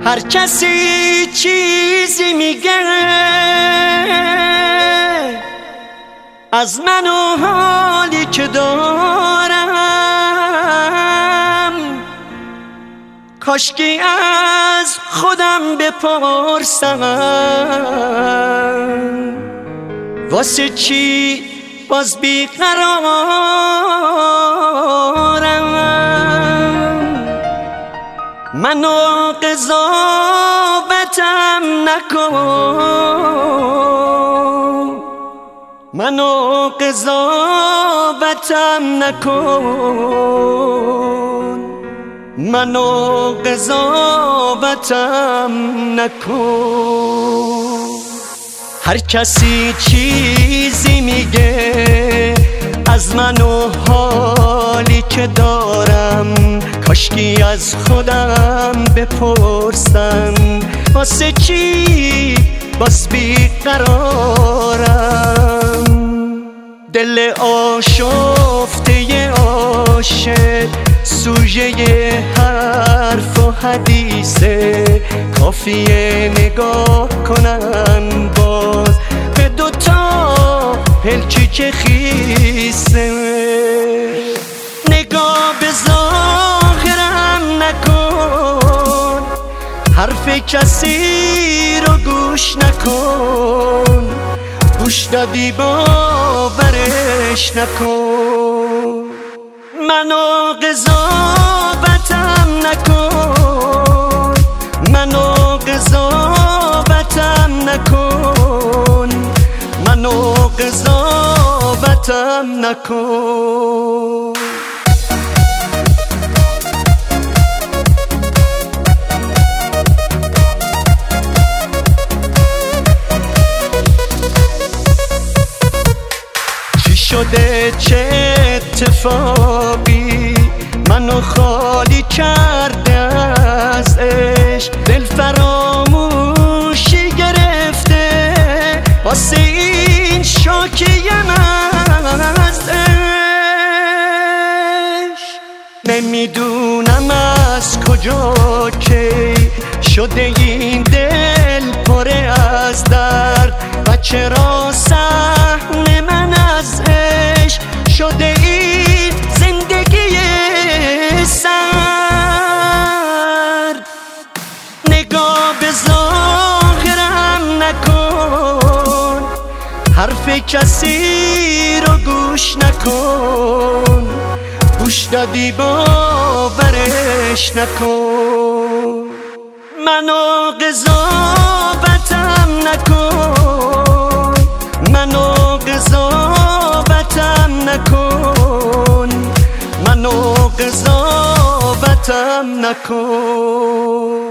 هر کسی چیزی میگه از من و حالی که دارم، کاشکی از خودم بپرسم واسه چی باز بیقرارم. منو قضاوتم نکن، منو قضاوتم نکن، منو قضاوتم نکن. هر کسی چیزی میگه از من و حالی که دارم، کاشکی از خودم بپرسم واسه چی باز بیقرارم. دل آشفته عاشق سوژه حرف و حدیثه، کافیه نگاه کنن باز به دوتا پلکی که خیسه. نگاه به ظاهرم نکن، حرف کسی رو گوش نکن، گوش دادی باورش نکن. منو قضاوتم نکن، منو قضاوتم نکن، منو قضاوتم نکن. چی شده چه اتفاقی منو خالی کرده از عشق، دل فراموشی گرفته واسه این شوکی من از عشق. نمیدونم از کجا که شده این دل پره از درد و چرا صحن من از عشق شده این زندگی سرد. نگاه به ظاهرم نکن، حرف کسی رو گوش نکن، گوش دادی باورش نکن. منو قضاوتم نکن، منو قضاوتم نکن، منو قضاوتم نکن.